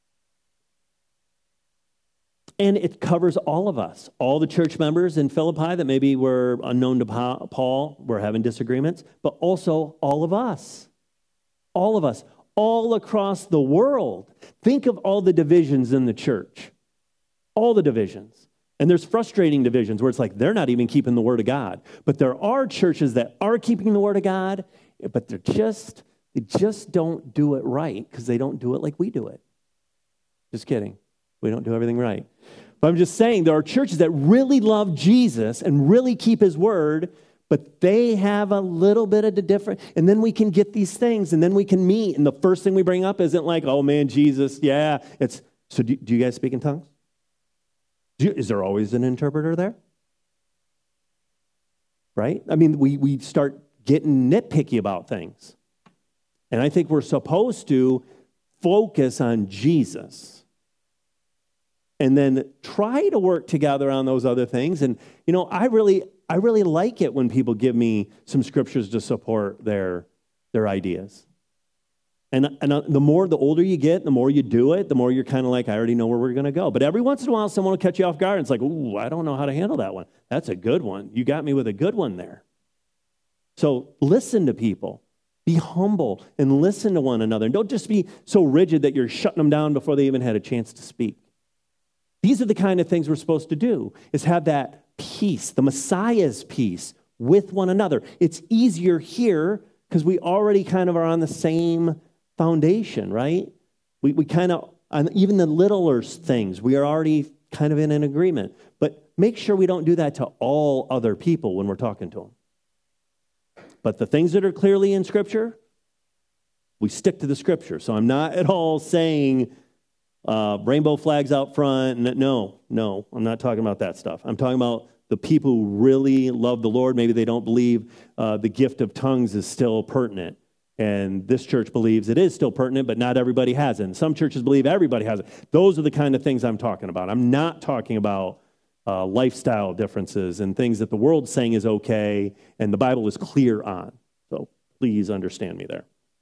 A: And it covers all of us. All the church members in Philippi that maybe were unknown to Paul were having disagreements, but also all of us. All of us. All across the world. Think of all the divisions in the church. All the divisions. And there's frustrating divisions where it's like they're not even keeping the word of God. But there are churches that are keeping the word of God, but they just don't do it right because they don't do it like we do it. Just kidding. We don't do everything right. But I'm just saying there are churches that really love Jesus and really keep his word, but they have a little bit of the different, and then we can get these things, and then we can meet, and the first thing we bring up isn't like, oh man, Jesus, yeah. So do you guys speak in tongues? Is there always an interpreter there? Right? I mean, we start getting nitpicky about things. And I think we're supposed to focus on Jesus and then try to work together on those other things. And, I really like it when people give me some scriptures to support their ideas. And the older you get, the more you do it, the more you're kind of like, I already know where we're going to go. But every once in a while, someone will catch you off guard. And it's like, ooh, I don't know how to handle that one. That's a good one. You got me with a good one there. So listen to people. Be humble and listen to one another. And don't just be so rigid that you're shutting them down before they even had a chance to speak. These are the kind of things we're supposed to do, is have that peace, the Messiah's peace with one another. It's easier here because we already kind of are on the same foundation, right? We kind of, on even the littler things, we are already kind of in an agreement. But make sure we don't do that to all other people when we're talking to them. But the things that are clearly in Scripture, we stick to the Scripture. So I'm not at all saying rainbow flags out front. No, I'm not talking about that stuff. I'm talking about the people who really love the Lord. Maybe they don't believe the gift of tongues is still pertinent. And this church believes it is still pertinent, but not everybody has it. And some churches believe everybody has it. Those are the kind of things I'm talking about. I'm not talking about lifestyle differences and things that the world's saying is okay and the Bible is clear on. So please understand me there.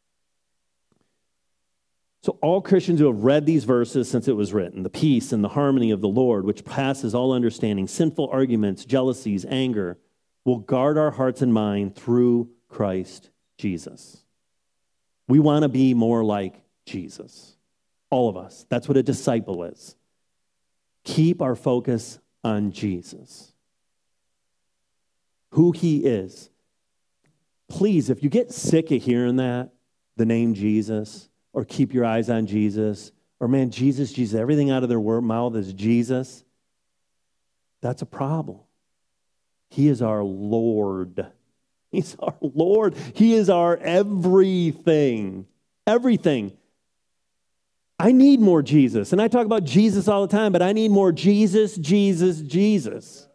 A: So all Christians who have read these verses since it was written, the peace and the harmony of the Lord, which passes all understanding, sinful arguments, jealousies, anger, will guard our hearts and mind through Christ Jesus. We want to be more like Jesus. All of us. That's what a disciple is. Keep our focus on Jesus. Who he is. Please, if you get sick of hearing that, the name Jesus, or keep your eyes on Jesus, or man, Jesus, everything out of their mouth is Jesus, that's a problem. He is our Lord. He's our Lord. He is our everything. Everything. I need more Jesus. And I talk about Jesus all the time, but I need more Jesus, Jesus, Jesus.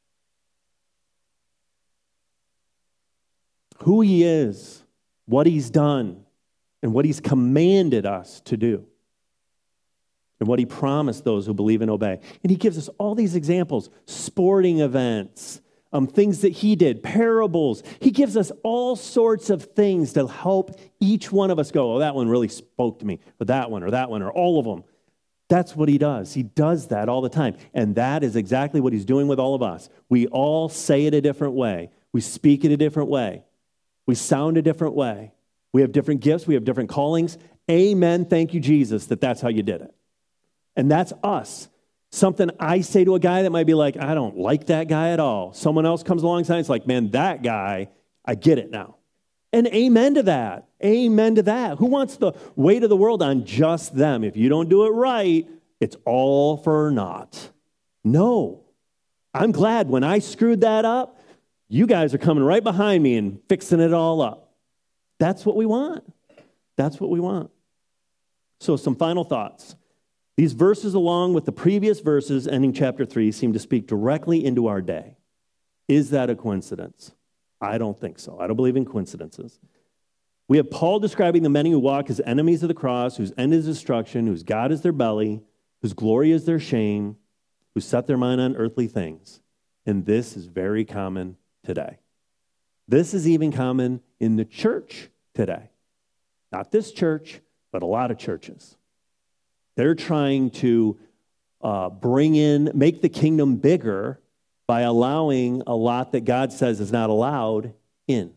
A: Who he is, what he's done, and what he's commanded us to do. And what he promised those who believe and obey. And he gives us all these examples, sporting events, things that he did, parables. He gives us all sorts of things to help each one of us go, oh, that one really spoke to me, or that one, or all of them. That's what he does. He does that all the time. And that is exactly what he's doing with all of us. We all say it a different way. We speak it a different way. We sound a different way. We have different gifts. We have different callings. Amen. Thank you, Jesus, that's how you did it. And that's us. Something I say to a guy that might be like, I don't like that guy at all. Someone else comes alongside, it's like, man, that guy, I get it now. And amen to that. Amen to that. Who wants the weight of the world on just them? If you don't do it right, it's all for naught. No. I'm glad when I screwed that up, you guys are coming right behind me and fixing it all up. That's what we want. That's what we want. So some final thoughts. These verses, along with the previous verses ending chapter 3, seem to speak directly into our day. Is that a coincidence? I don't think so. I don't believe in coincidences. We have Paul describing the many who walk as enemies of the cross, whose end is destruction, whose God is their belly, whose glory is their shame, who set their mind on earthly things. And this is very common today. This is even common in the church today. Not this church, but a lot of churches. They're trying to make the kingdom bigger by allowing a lot that God says is not allowed in.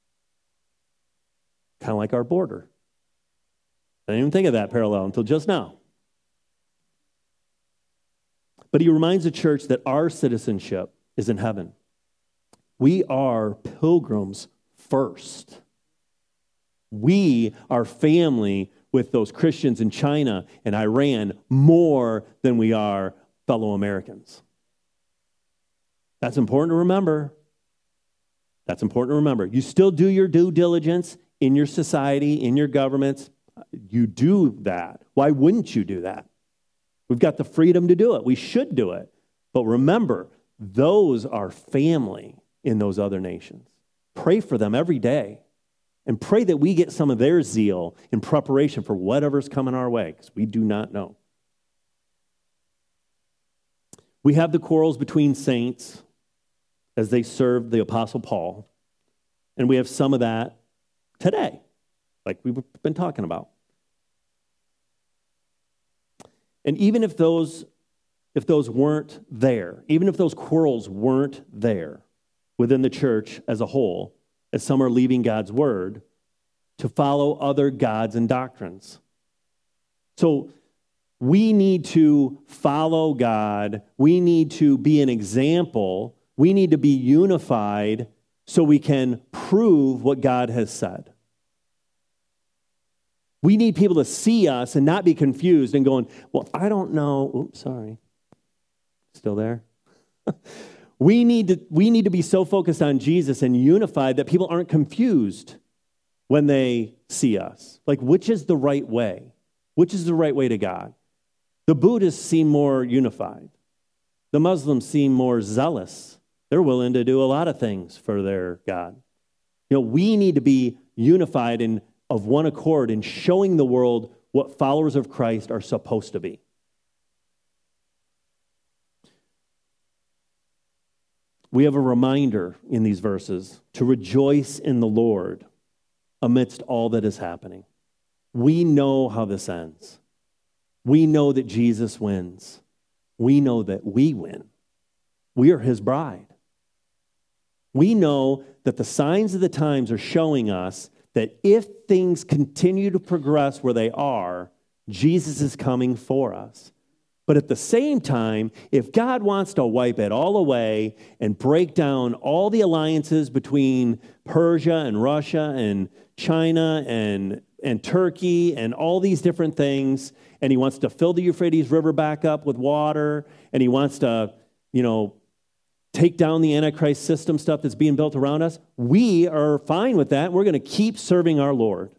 A: Kind of like our border. I didn't even think of that parallel until just now. But he reminds the church that our citizenship is in heaven. We are pilgrims first. We are family with those Christians in China and Iran more than we are fellow Americans. That's important to remember. That's important to remember. You still do your due diligence in your society, in your governments. You do that. Why wouldn't you do that? We've got the freedom to do it. We should do it. But remember, those are family in those other nations. Pray for them every day. And pray that we get some of their zeal in preparation for whatever's coming our way, because we do not know. We have the quarrels between saints as they served the Apostle Paul. And we have some of that today, like we've been talking about. And even if those weren't there, even if those quarrels weren't there within the church as a whole, as some are leaving God's word to follow other gods and doctrines. So we need to follow God. We need to be an example. We need to be unified so we can prove what God has said. We need people to see us and not be confused and going, well, I don't know. Oops, sorry. Still there? We need to be so focused on Jesus and unified that people aren't confused when they see us. Like, which is the right way? Which is the right way to God? The Buddhists seem more unified. The Muslims seem more zealous. They're willing to do a lot of things for their God. You know, we need to be unified and of one accord in showing the world what followers of Christ are supposed to be. We have a reminder in these verses to rejoice in the Lord amidst all that is happening. We know how this ends. We know that Jesus wins. We know that we win. We are his bride. We know that the signs of the times are showing us that if things continue to progress where they are, Jesus is coming for us. But at the same time, if God wants to wipe it all away and break down all the alliances between Persia and Russia and China and Turkey and all these different things, and he wants to fill the Euphrates River back up with water, and he wants to, take down the Antichrist system stuff that's being built around us, we are fine with that. We're going to keep serving our Lord.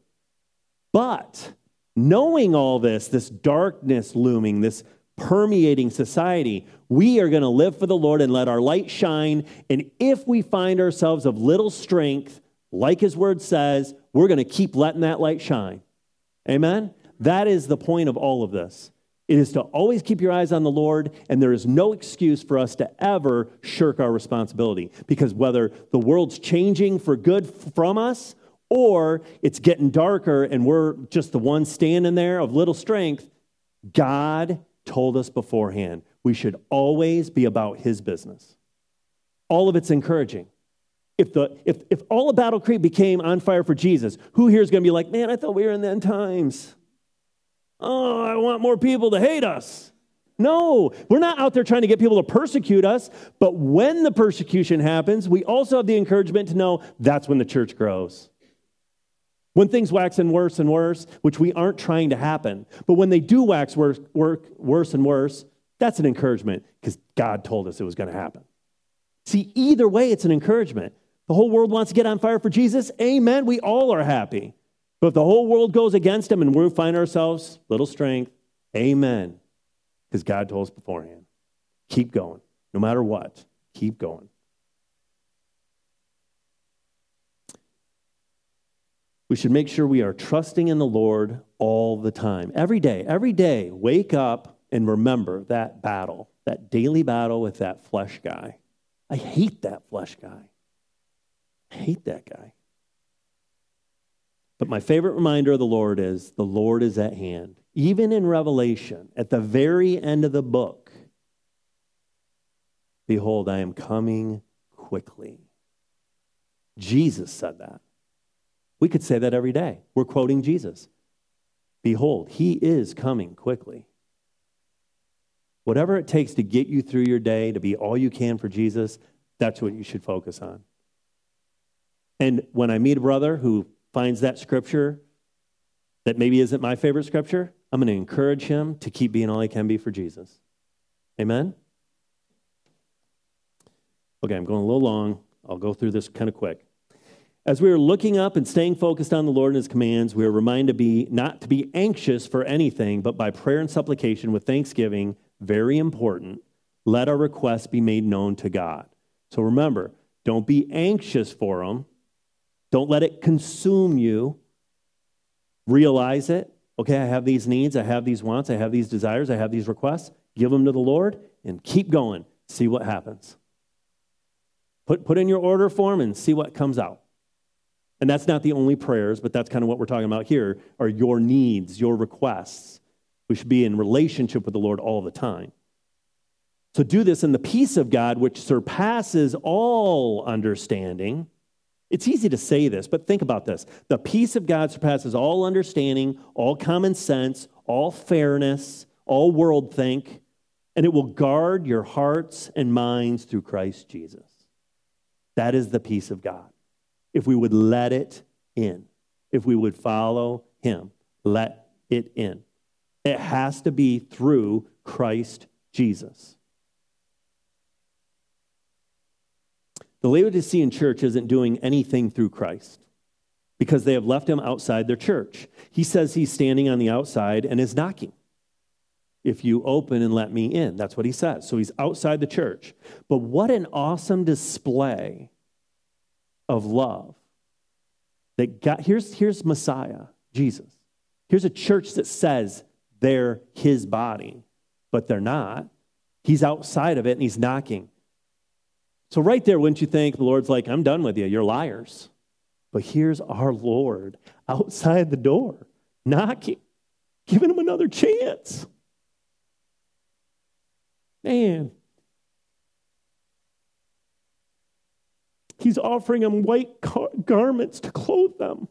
A: But knowing all this darkness looming, this permeating society, we are going to live for the Lord and let our light shine. And if we find ourselves of little strength, like his word says, we're going to keep letting that light shine. Amen? That is the point of all of this. It is to always keep your eyes on the Lord, and there is no excuse for us to ever shirk our responsibility. Because whether the world's changing for good from us, or it's getting darker and we're just the ones standing there of little strength, God told us beforehand we should always be about his business. All of it's encouraging. If all of Battle Creek became on fire for Jesus, who here is going to be like, man, I thought we were in the end times. Oh, I want more people to hate us. No, we're not out there trying to get people to persecute us. But when the persecution happens, we also have the encouragement to know that's when the church grows. When things wax worse and worse, which we aren't trying to happen, but when they do wax worse and worse, that's an encouragement because God told us it was going to happen. See, either way, it's an encouragement. The whole world wants to get on fire for Jesus. Amen. We all are happy. But if the whole world goes against him and we find ourselves little strength, amen. Because God told us beforehand. Keep going. No matter what, keep going. We should make sure we are trusting in the Lord all the time. Every day, wake up and remember that battle, that daily battle with that flesh guy. I hate that flesh guy. I hate that guy. But my favorite reminder of the Lord is at hand. Even in Revelation, at the very end of the book, behold, I am coming quickly. Jesus said that. We could say that every day. We're quoting Jesus. Behold, he is coming quickly. Whatever it takes to get you through your day, to be all you can for Jesus, that's what you should focus on. And when I meet a brother who finds that scripture that maybe isn't my favorite scripture, I'm going to encourage him to keep being all he can be for Jesus. Amen? Okay, I'm going a little long. I'll go through this kind of quick. As we are looking up and staying focused on the Lord and his commands, we are reminded not to be anxious for anything, but by prayer and supplication with thanksgiving, very important, let our requests be made known to God. So remember, don't be anxious for them. Don't let it consume you. Realize it. Okay, I have these needs, I have these wants, I have these desires, I have these requests. Give them to the Lord and keep going. See what happens. Put in your order form and see what comes out. And that's not the only prayers, but that's kind of what we're talking about here, are your needs, your requests. We should be in relationship with the Lord all the time. So do this in the peace of God, which surpasses all understanding. It's easy to say this, but think about this. The peace of God surpasses all understanding, all common sense, all fairness, all world think, and it will guard your hearts and minds through Christ Jesus. That is the peace of God. If we would let it in, if we would follow him, let it in. It has to be through Christ Jesus. The Laodicean church isn't doing anything through Christ because they have left him outside their church. He says he's standing on the outside and is knocking. If you open and let me in, that's what he says. So he's outside the church. But what an awesome display of love. That God, here's Messiah, Jesus. Here's a church that says they're his body, but they're not. He's outside of it and he's knocking. So right there, wouldn't you think the Lord's like, I'm done with you, you're liars. But here's our Lord outside the door, knocking, giving him another chance. Man. He's offering them white garments to clothe them.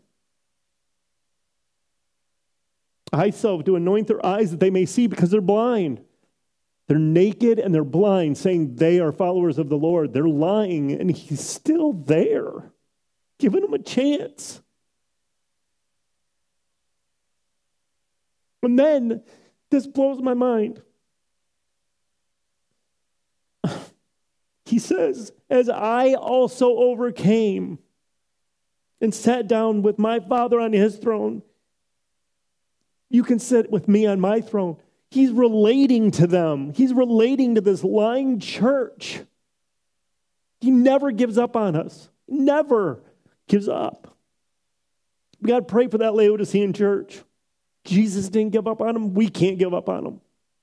A: Eye salve to anoint their eyes that they may see because they're blind. They're naked and they're blind, saying they are followers of the Lord. They're lying, and he's still there, giving them a chance. And then, this blows my mind. He says, as I also overcame and sat down with my Father on his throne, you can sit with me on my throne. He's relating to them. He's relating to this lying church. He never gives up on us. Never gives up. We got to pray for that Laodicean church. Jesus didn't give up on them. We can't give up on them.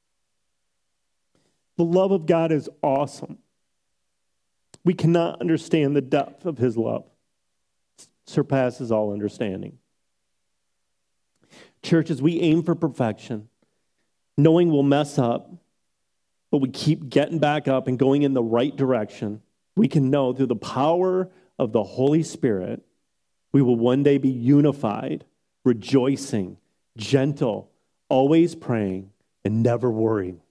A: The love of God is awesome. We cannot understand the depth of his love. It surpasses all understanding. Churches, we aim for perfection, knowing we'll mess up, but we keep getting back up and going in the right direction. We can know through the power of the Holy Spirit, we will one day be unified, rejoicing, gentle, always praying, and never worrying.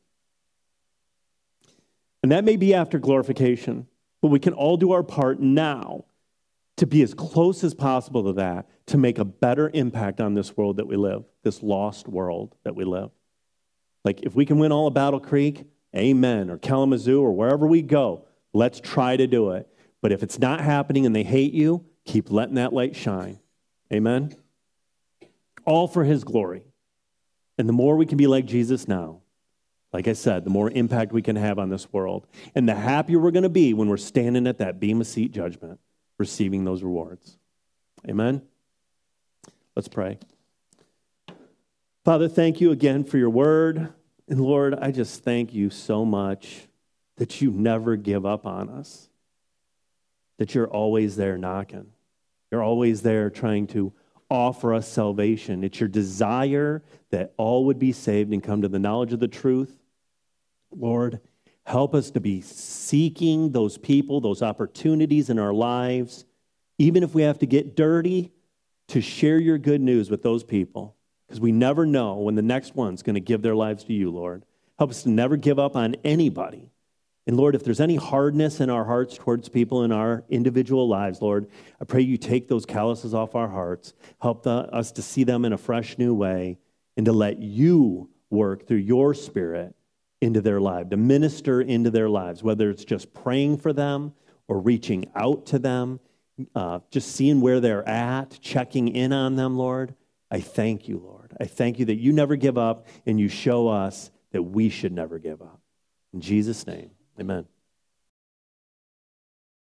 A: And that may be after glorification, but we can all do our part now to be as close as possible to that, to make a better impact on this world that we live, this lost world that we live. Like if we can win all of Battle Creek, amen, or Kalamazoo, or wherever we go, let's try to do it. But if it's not happening and they hate you, keep letting that light shine. Amen? All for his glory. And the more we can be like Jesus now, like I said, the more impact we can have on this world. And the happier we're going to be when we're standing at that Bema Seat judgment, receiving those rewards. Amen? Let's pray. Father, thank you again for your word. And Lord, I just thank you so much that you never give up on us, that you're always there knocking. You're always there trying to offer us salvation. It's your desire that all would be saved and come to the knowledge of the truth. Lord, help us to be seeking those people, those opportunities in our lives, even if we have to get dirty, to share your good news with those people, because we never know when the next one's going to give their lives to you, Lord. Help us to never give up on anybody. And Lord, if there's any hardness in our hearts towards people in our individual lives, Lord, I pray you take those calluses off our hearts, help us to see them in a fresh new way, and to let you work through your Spirit into their life, to minister into their lives, whether it's just praying for them or reaching out to them, just seeing where they're at, checking in on them, Lord. I thank you, Lord. I thank you that you never give up and you show us that we should never give up. In Jesus' name, amen.